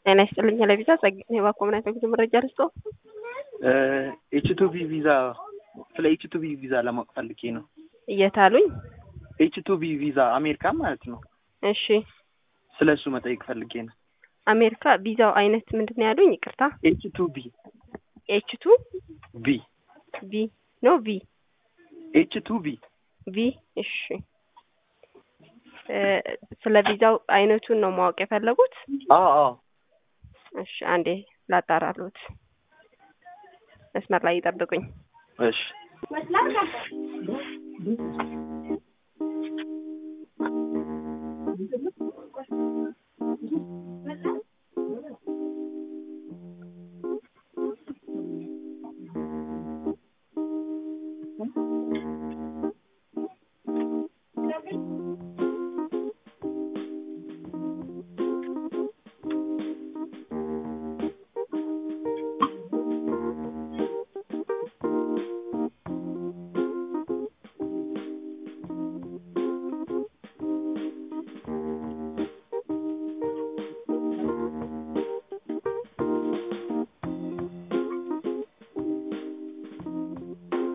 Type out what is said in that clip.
ጤና ይስጥልኝ ለቪዛ ጸግኔ ባኮምና ተጉዞ መረጃ ልስጦ ኤች2ቢ ቪዛ ስለ ኤች2ቢ ቪዛ ለማወቅ ፈልጌ ነው። እየታሉኝ ኤች2ቢ ቪዛ አሜሪካ ማለት ነው። እሺ ስለሱ መጠየቅ ፈልጌ ነው። አሜሪካ ቪዛው አይነት ምንድነው ያሉኝ? ይቅርታ ኤች2ቢ ኤች2 ቢ ኖ ቪ ኤች2ቢ ቪ እሺ ስለ ቪዛው አይነቱን ነው ማወቅ የፈለጉት? አዎ እሺ አንዴ ላጣራሉት። መስመር ላይ ይጠብቁኝ። እሺ